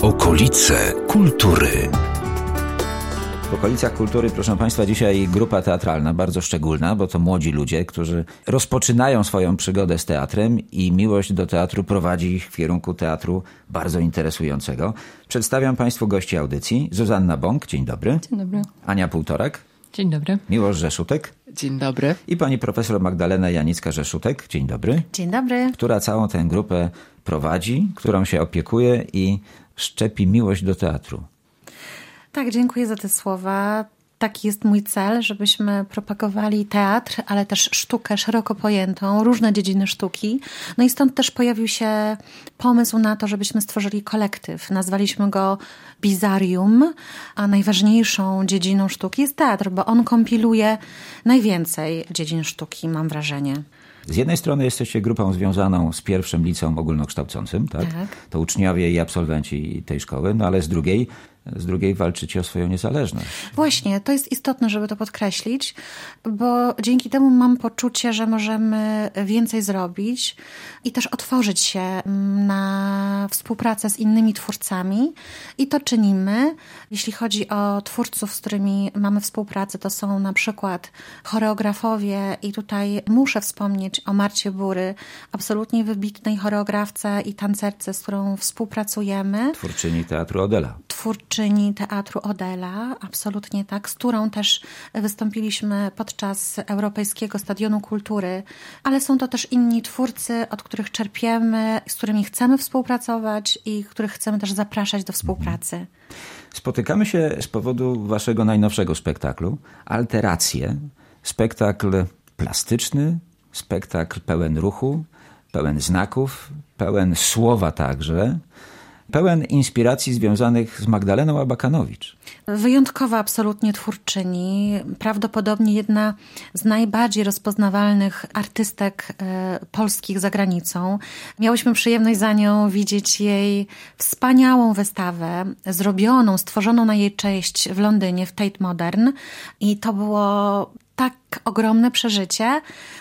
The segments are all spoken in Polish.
Okolice kultury. W okolicach kultury, proszę Państwa, dzisiaj grupa teatralna, bardzo szczególna, bo to młodzi ludzie, którzy rozpoczynają swoją przygodę z teatrem i miłość do teatru prowadzi ich w kierunku teatru bardzo interesującego. Przedstawiam Państwu gości audycji. Zuzanna Bąk, dzień dobry. Dzień dobry. Ania Półtorak. Dzień dobry. Miłosz Rzeszutek. Dzień dobry. I pani profesor Magdalena Janicka-Rzeszutek. Dzień dobry. Dzień dobry. Która całą tę grupę prowadzi, którą się opiekuje i szczepi miłość do teatru. Tak, dziękuję za te słowa. Taki jest mój cel, żebyśmy propagowali teatr, ale też sztukę szeroko pojętą, różne dziedziny sztuki. No i stąd też pojawił się pomysł na to, żebyśmy stworzyli kolektyw. Nazwaliśmy go Bizarium, a najważniejszą dziedziną sztuki jest teatr, bo on kompiluje najwięcej dziedzin sztuki, mam wrażenie. Z jednej strony jesteście grupą związaną z pierwszym liceum ogólnokształcącym, tak? To uczniowie i absolwenci tej szkoły, no ale z drugiej walczycie o swoją niezależność. Właśnie, to jest istotne, żeby to podkreślić, bo dzięki temu mam poczucie, że możemy więcej zrobić i też otworzyć się na współpracę z innymi twórcami i to czynimy. Jeśli chodzi o twórców, z którymi mamy współpracę, to są na przykład choreografowie i tutaj muszę wspomnieć o Marcie Bury, absolutnie wybitnej choreografce i tancerce, z którą współpracujemy. Twórczyni Teatru Odela. Twórczyni Teatru Odela, absolutnie tak, z którą też wystąpiliśmy podczas Europejskiego Stadionu Kultury, ale są to też inni twórcy, od których czerpiemy, z którymi chcemy współpracować i których chcemy też zapraszać do współpracy. Spotykamy się z powodu waszego najnowszego spektaklu, Alteracje. Spektakl plastyczny, spektakl pełen ruchu, pełen znaków, pełen słowa także, pełen inspiracji związanych z Magdaleną Abakanowicz. Wyjątkowa absolutnie twórczyni, prawdopodobnie jedna z najbardziej rozpoznawalnych artystek polskich za granicą. Miałyśmy przyjemność za nią widzieć jej wspaniałą wystawę, stworzoną na jej cześć w Londynie, w Tate Modern. I to było tak ogromne przeżycie,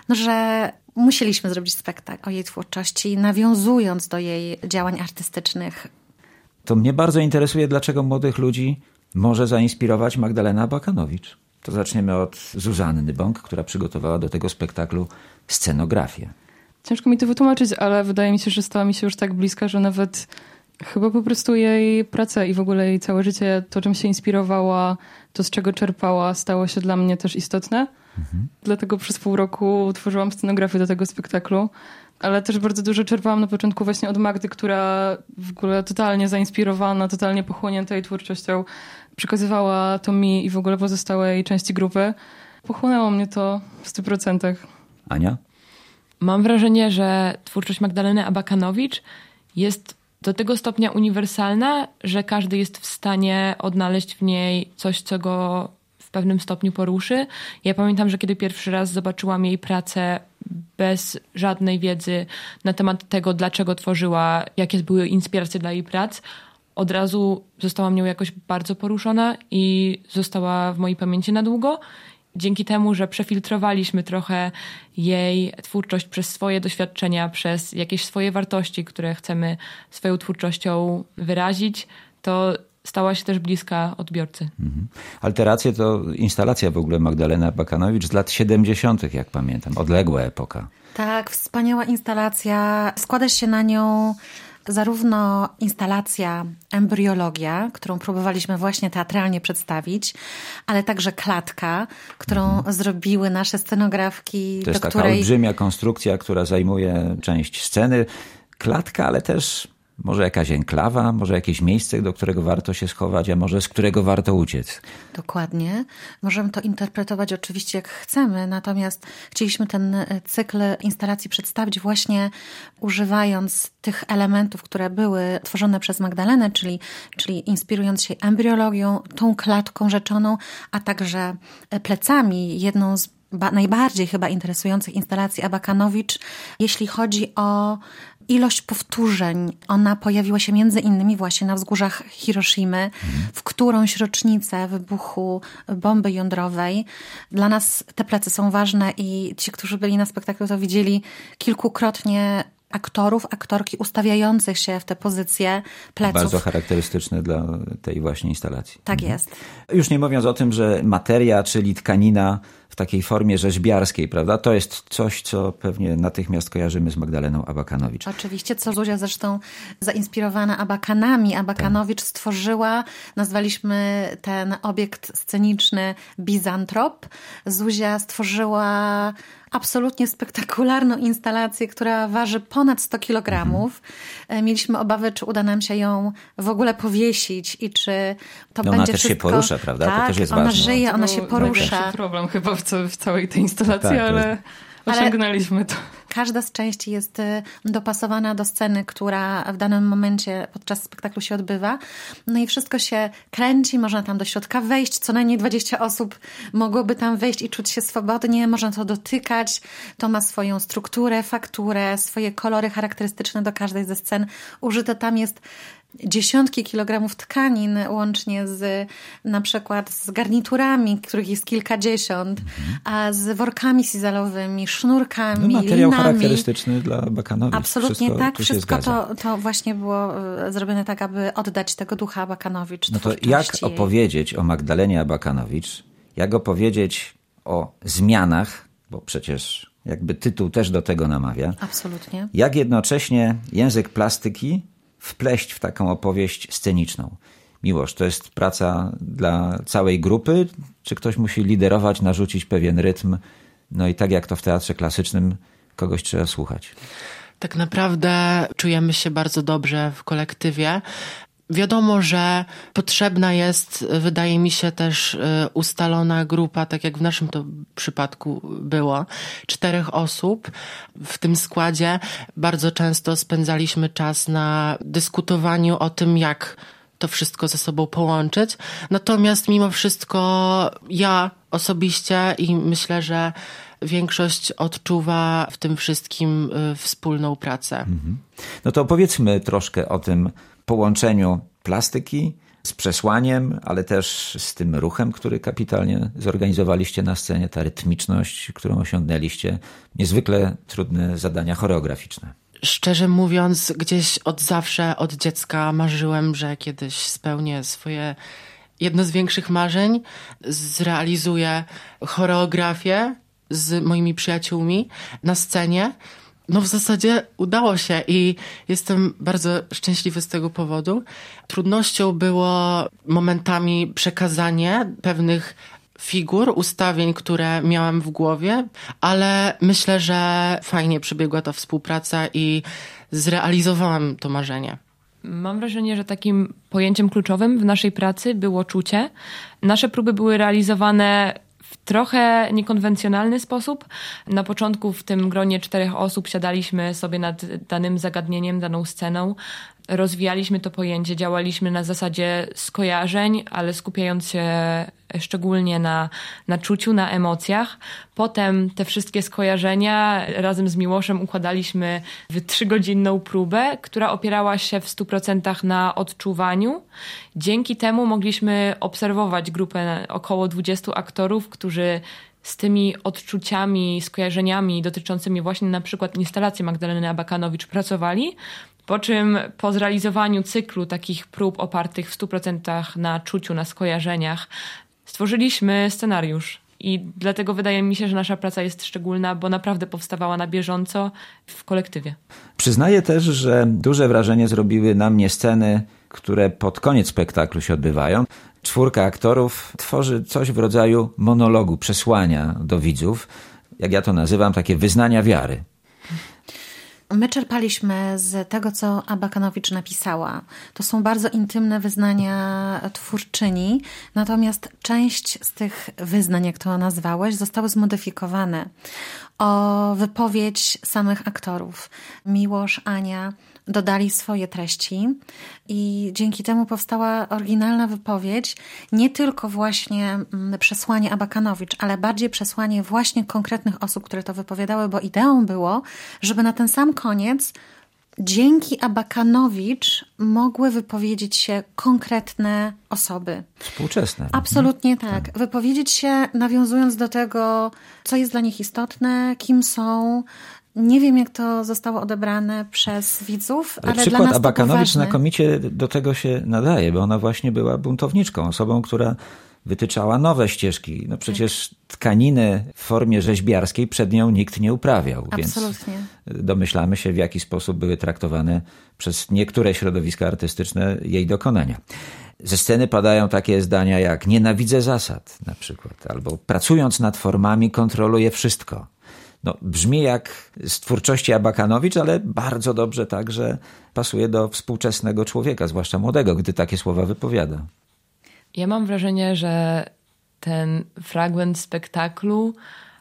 że musieliśmy zrobić spektakl o jej twórczości, nawiązując do jej działań artystycznych. To mnie bardzo interesuje, dlaczego młodych ludzi może zainspirować Magdalena Abakanowicz. To zaczniemy od Zuzanny Bąk, która przygotowała do tego spektaklu scenografię. Ciężko mi to wytłumaczyć, ale wydaje mi się, że stała mi się już tak bliska, że nawet chyba po prostu jej praca i w ogóle jej całe życie, to czym się inspirowała, to z czego czerpała, stało się dla mnie też istotne. Dlatego przez pół roku tworzyłam scenografię do tego spektaklu, ale też bardzo dużo czerpałam na początku właśnie od Magdy, która w ogóle totalnie zainspirowana, totalnie pochłonięta jej twórczością przekazywała to mi i w ogóle pozostałej części grupy. Pochłonęło mnie to w 100%. Ania? Mam wrażenie, że twórczość Magdaleny Abakanowicz jest do tego stopnia uniwersalna, że każdy jest w stanie odnaleźć w niej coś, co go w pewnym stopniu poruszy. Ja pamiętam, że kiedy pierwszy raz zobaczyłam jej pracę bez żadnej wiedzy na temat tego, dlaczego tworzyła, jakie były inspiracje dla jej prac, od razu zostałam nią jakoś bardzo poruszona i została w mojej pamięci na długo. Dzięki temu, że przefiltrowaliśmy trochę jej twórczość przez swoje doświadczenia, przez jakieś swoje wartości, które chcemy swoją twórczością wyrazić, to stała się też bliska odbiorcy. Alteracje to instalacja w ogóle Magdaleny Abakanowicz z lat 70., jak pamiętam. Odległa epoka. Tak, wspaniała instalacja. Składa się na nią zarówno instalacja Embryologia, którą próbowaliśmy właśnie teatralnie przedstawić, ale także klatka, którą zrobiły nasze scenografki. To jest taka olbrzymia konstrukcja, która zajmuje część sceny. Klatka, ale też może jakaś enklawa, może jakieś miejsce, do którego warto się schować, a może z którego warto uciec. Dokładnie. Możemy to interpretować oczywiście jak chcemy, natomiast chcieliśmy ten cykl instalacji przedstawić właśnie używając tych elementów, które były tworzone przez Magdalenę, czyli inspirując się embryologią, tą klatką rzeczoną, a także plecami. Jedną z najbardziej chyba interesujących instalacji Abakanowicz, jeśli chodzi o ilość powtórzeń. Ona pojawiła się między innymi właśnie na wzgórzach Hiroshimy, w którąś rocznicę wybuchu bomby jądrowej. Dla nas te plecy są ważne i ci, którzy byli na spektaklu, to widzieli kilkukrotnie aktorów, aktorki ustawiających się w te pozycje pleców. Bardzo charakterystyczne dla tej właśnie instalacji. Tak jest. Już nie mówiąc o tym, że materia, czyli tkanina w takiej formie rzeźbiarskiej, prawda? To jest coś, co pewnie natychmiast kojarzymy z Magdaleną Abakanowicz. Oczywiście, co Zuzia zresztą zainspirowana Abakanami. Abakanowicz stworzyła, nazwaliśmy ten obiekt sceniczny Bizantrop. Zuzia stworzyła absolutnie spektakularną instalację, która waży ponad 100 kilogramów. Mieliśmy obawy, czy uda nam się ją w ogóle powiesić i czy to będzie ona też wszystko... się porusza, prawda? Tak, to też jest ona ważne. żyje, ona się porusza. Największy problem chyba w całej tej instalacji, Tak, ale osiągnęliśmy to. Każda z części jest dopasowana do sceny, która w danym momencie podczas spektaklu się odbywa. No i wszystko się kręci, można tam do środka wejść. Co najmniej 20 osób mogłoby tam wejść i czuć się swobodnie. Można to dotykać. To ma swoją strukturę, fakturę, swoje kolory charakterystyczne do każdej ze scen. Użyte tam jest dziesiątki kilogramów tkanin, łącznie z na przykład z garniturami, których jest kilkadziesiąt, a z workami sizalowymi, sznurkami, materiał linami. charakterystyczny dla Abakanowicz. Absolutnie tak. Wszystko zgadza. to właśnie było zrobione tak, aby oddać tego ducha Abakanowicz. No to jak opowiedzieć o Magdalenie Abakanowicz? Jak opowiedzieć o zmianach, bo przecież jakby tytuł też do tego namawia. Absolutnie. Jak jednocześnie język plastyki wpleść w taką opowieść sceniczną. Miłosz, to jest praca dla całej grupy? Czy ktoś musi liderować, narzucić pewien rytm? No i tak jak to w teatrze klasycznym, kogoś trzeba słuchać. Tak naprawdę czujemy się bardzo dobrze w kolektywie. Wiadomo, że potrzebna jest, wydaje mi się, też ustalona grupa, tak jak w naszym to przypadku było, 4 osób. W tym składzie bardzo często spędzaliśmy czas na dyskutowaniu o tym, jak to wszystko ze sobą połączyć. Natomiast mimo wszystko ja osobiście i myślę, że większość odczuwa w tym wszystkim wspólną pracę. No to opowiedzmy troszkę o tym połączeniu plastyki z przesłaniem, ale też z tym ruchem, który kapitalnie zorganizowaliście na scenie, ta rytmiczność, którą osiągnęliście. Niezwykle trudne zadania choreograficzne. Szczerze mówiąc, gdzieś od zawsze, od dziecka marzyłem, że kiedyś spełnię swoje jedno z większych marzeń, zrealizuję choreografię z moimi przyjaciółmi na scenie. No w zasadzie udało się i jestem bardzo szczęśliwy z tego powodu. Trudnością było momentami przekazanie pewnych figur, ustawień, które miałam w głowie, ale myślę, że fajnie przebiegła ta współpraca i zrealizowałam to marzenie. Mam wrażenie, że takim pojęciem kluczowym w naszej pracy było czucie. Nasze próby były realizowane w trochę niekonwencjonalny sposób. Na początku w tym gronie 4 osób siadaliśmy sobie nad danym zagadnieniem, daną sceną. Rozwijaliśmy to pojęcie, działaliśmy na zasadzie skojarzeń, ale skupiając się szczególnie na czuciu, na emocjach. Potem te wszystkie skojarzenia razem z Miłoszem układaliśmy w 3-godzinną próbę, która opierała się w 100% na odczuwaniu. Dzięki temu mogliśmy obserwować grupę około 20 aktorów, którzy z tymi odczuciami, skojarzeniami dotyczącymi właśnie na przykład instalacji Magdaleny Abakanowicz pracowali. Po czym po zrealizowaniu cyklu takich prób opartych w 100% na czuciu, na skojarzeniach, stworzyliśmy scenariusz. I dlatego wydaje mi się, że nasza praca jest szczególna, bo naprawdę powstawała na bieżąco w kolektywie. Przyznaję też, że duże wrażenie zrobiły na mnie sceny, które pod koniec spektaklu się odbywają. 4 aktorów tworzy coś w rodzaju monologu, przesłania do widzów. Jak ja to nazywam, takie wyznania wiary. My czerpaliśmy z tego, co Abakanowicz napisała. To są bardzo intymne wyznania twórczyni, natomiast część z tych wyznań, jak to nazwałeś, zostały zmodyfikowane o wypowiedź samych aktorów. Miłosz, Ania dodali swoje treści i dzięki temu powstała oryginalna wypowiedź, nie tylko właśnie przesłanie Abakanowicz, ale bardziej przesłanie właśnie konkretnych osób, które to wypowiadały, bo ideą było, żeby na ten sam koniec dzięki Abakanowicz mogły wypowiedzieć się konkretne osoby. Współczesne. Absolutnie tak. Wypowiedzieć się nawiązując do tego, co jest dla nich istotne, kim są, Nie wiem, jak to zostało odebrane przez widzów, ale dla przykład nas to był Abakanowicz ważny. znakomicie do tego się nadaje, bo ona właśnie była buntowniczką, osobą, która wytyczała nowe ścieżki. No przecież tkaniny w formie rzeźbiarskiej przed nią nikt nie uprawiał. Absolutnie. Więc domyślamy się, w jaki sposób były traktowane przez niektóre środowiska artystyczne jej dokonania. Ze sceny padają takie zdania jak nienawidzę zasad na przykład, albo pracując nad formami kontroluję wszystko. No, brzmi jak z twórczości Abakanowicz, ale bardzo dobrze także pasuje do współczesnego człowieka, zwłaszcza młodego, gdy takie słowa wypowiada. Ja mam wrażenie, że ten fragment spektaklu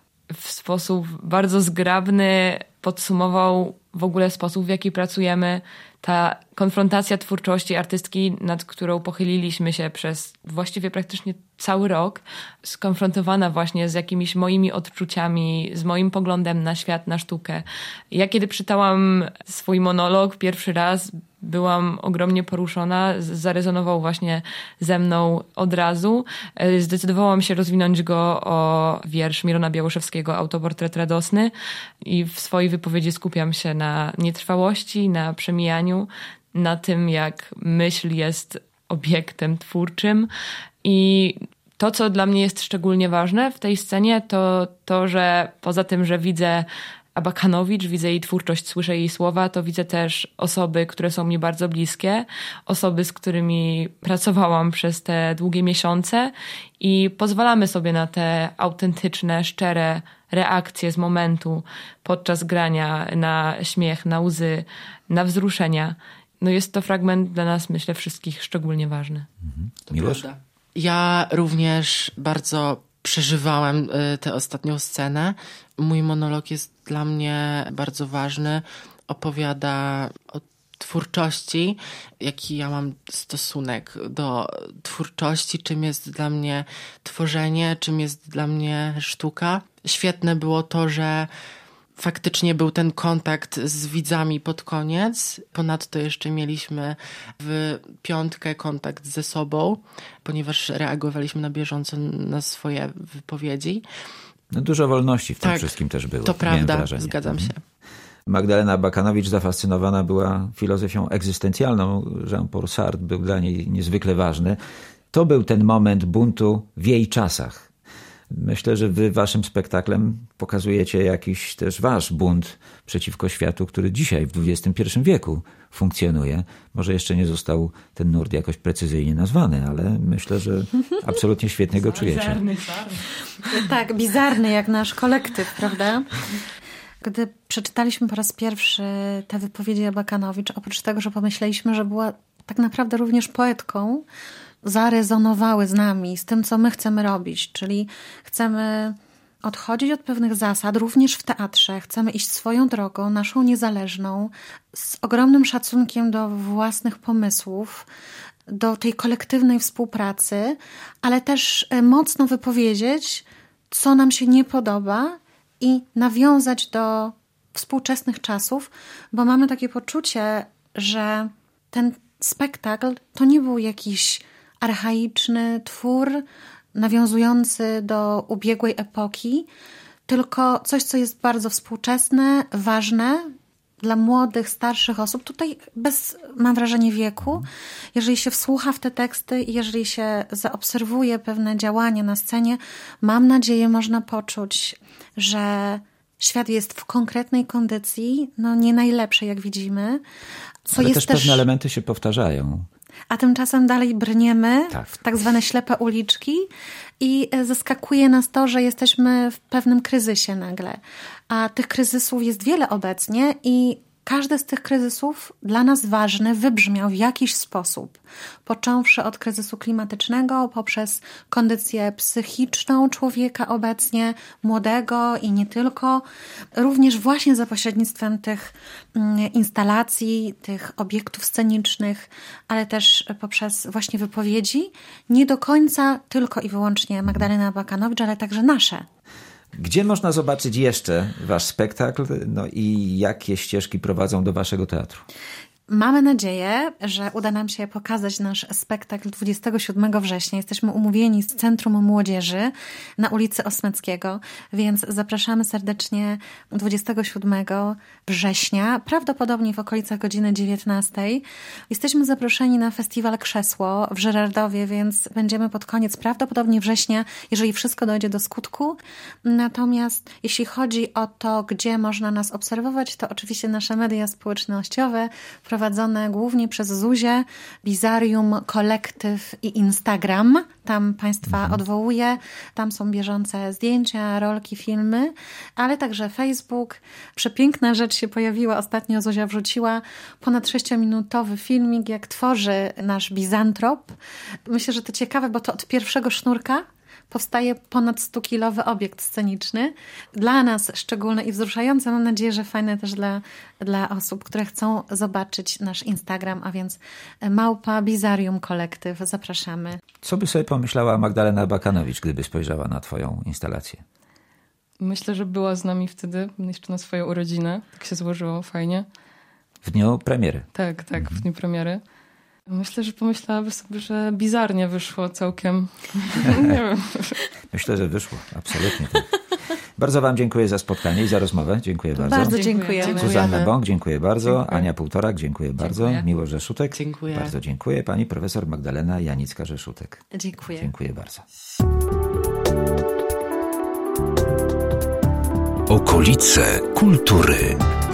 w sposób bardzo zgrabny podsumował w ogóle sposób, w jaki pracujemy. Ta konfrontacja twórczości artystki, nad którą pochyliliśmy się przez właściwie praktycznie cały rok, skonfrontowana właśnie z jakimiś moimi odczuciami, z moim poglądem na świat, na sztukę. Ja kiedy czytałam swój monolog pierwszy raz, byłam ogromnie poruszona, zarezonował właśnie ze mną od razu. Zdecydowałam się rozwinąć go o wiersz Mirona Białoszewskiego, Autoportret radosny, i w swojej wypowiedzi skupiam się na nietrwałości, na przemijaniu, na tym, jak myśl jest obiektem twórczym. I to, co dla mnie jest szczególnie ważne w tej scenie, to to, że poza tym, że widzę Abakanowicz, widzę jej twórczość, słyszę jej słowa, to widzę też osoby, które są mi bardzo bliskie, osoby, z którymi pracowałam przez te długie miesiące i pozwalamy sobie na te autentyczne, szczere reakcje z momentu podczas grania, na śmiech, na łzy, na wzruszenia. No jest to fragment dla nas, myślę, wszystkich szczególnie ważny. Miłosz? Ja również bardzo przeżywałem tę ostatnią scenę. Mój monolog jest dla mnie bardzo ważny. Opowiada o twórczości, jaki ja mam stosunek do twórczości, czym jest dla mnie tworzenie, czym jest dla mnie sztuka. Świetne było to, że faktycznie był ten kontakt z widzami pod koniec. Ponadto jeszcze mieliśmy w piątkę kontakt ze sobą, ponieważ reagowaliśmy na bieżąco na swoje wypowiedzi. No dużo wolności w tym wszystkim też było. To prawda, zgadzam się. Magdalena Abakanowicz zafascynowana była filozofią egzystencjalną. Jean-Paul Sartre był dla niej niezwykle ważny. To był ten moment buntu w jej czasach. Myślę, że wy waszym spektaklem pokazujecie jakiś też wasz bunt przeciwko światu, który dzisiaj w XXI wieku funkcjonuje. Może jeszcze nie został ten nurt jakoś precyzyjnie nazwany, ale myślę, że absolutnie świetnie go czujecie. Tak, bizarny jak nasz kolektyw, prawda? Gdy przeczytaliśmy po raz pierwszy te wypowiedzi Abakanowicz, oprócz tego, że pomyśleliśmy, że była tak naprawdę również poetką, zarezonowały z nami, z tym, co my chcemy robić, czyli chcemy odchodzić od pewnych zasad, również w teatrze, chcemy iść swoją drogą, naszą niezależną, z ogromnym szacunkiem do własnych pomysłów, do tej kolektywnej współpracy, ale też mocno wypowiedzieć, co nam się nie podoba i nawiązać do współczesnych czasów, bo mamy takie poczucie, że ten spektakl to nie był jakiś archaiczny twór nawiązujący do ubiegłej epoki, tylko coś, co jest bardzo współczesne, ważne dla młodych, starszych osób. Tutaj bez, mam wrażenie, wieku. Jeżeli się wsłucha w te teksty i jeżeli się zaobserwuje pewne działania na scenie, mam nadzieję, można poczuć, że świat jest w konkretnej kondycji, no nie najlepszej, jak widzimy. Ale też pewne elementy się powtarzają. A tymczasem dalej brniemy w tak zwane ślepe uliczki i zaskakuje nas to, że jesteśmy w pewnym kryzysie nagle. A tych kryzysów jest wiele obecnie i każdy z tych kryzysów dla nas ważny wybrzmiał w jakiś sposób. Począwszy od kryzysu klimatycznego, poprzez kondycję psychiczną człowieka obecnie, młodego i nie tylko. Również właśnie za pośrednictwem tych instalacji, tych obiektów scenicznych, ale też poprzez właśnie wypowiedzi. Nie do końca tylko i wyłącznie Magdalena Abakanowicz, ale także nasze. Gdzie można zobaczyć jeszcze wasz spektakl, no i jakie ścieżki prowadzą do waszego teatru? Mamy nadzieję, że uda nam się pokazać nasz spektakl 27 września. Jesteśmy umówieni z Centrum Młodzieży na ulicy Osmeckiego, więc zapraszamy serdecznie 27 września, prawdopodobnie w okolicach godziny 19. Jesteśmy zaproszeni na festiwal Krzesło w Żyrardowie, więc będziemy pod koniec prawdopodobnie września, jeżeli wszystko dojdzie do skutku. Natomiast jeśli chodzi o to, gdzie można nas obserwować, to oczywiście nasze media społecznościowe prowadzone głównie przez Zuzię, Bizarium, Kolektyw i Instagram. Tam Państwa odwołuję. Tam są bieżące zdjęcia, rolki, filmy, ale także Facebook. Przepiękna rzecz się pojawiła. Ostatnio Zuzia wrzuciła ponad 6-minutowy filmik, jak tworzy nasz bizantrop. Myślę, że to ciekawe, bo to od pierwszego sznurka powstaje ponad 100-kilowy obiekt sceniczny. Dla nas szczególne i wzruszające. Mam nadzieję, że fajne też dla osób, które chcą zobaczyć nasz Instagram, a więc @Bizarium Kolektyw. Zapraszamy. Co by sobie pomyślała Magdalena Abakanowicz, gdyby spojrzała na twoją instalację? Myślę, że była z nami wtedy, jeszcze na swoją urodzinę. Tak się złożyło fajnie. W dniu premiery. Tak, w dniu premiery. Myślę, że pomyślałaby sobie, że bizarnie wyszło całkiem. Nie wiem. Myślę, że wyszło. Absolutnie tak. Bardzo wam dziękuję za spotkanie i za rozmowę. Dziękuję bardzo. Bardzo dziękujemy. Zuzanna Bąk, dziękuję bardzo. Ania Półtorak, dziękuję bardzo. Miłosz Rzeszutek. Dziękuję. Bardzo dziękuję. Pani profesor Magdalena Janicka-Rzeszutek. Dziękuję. Dziękuję bardzo. Okolice kultury.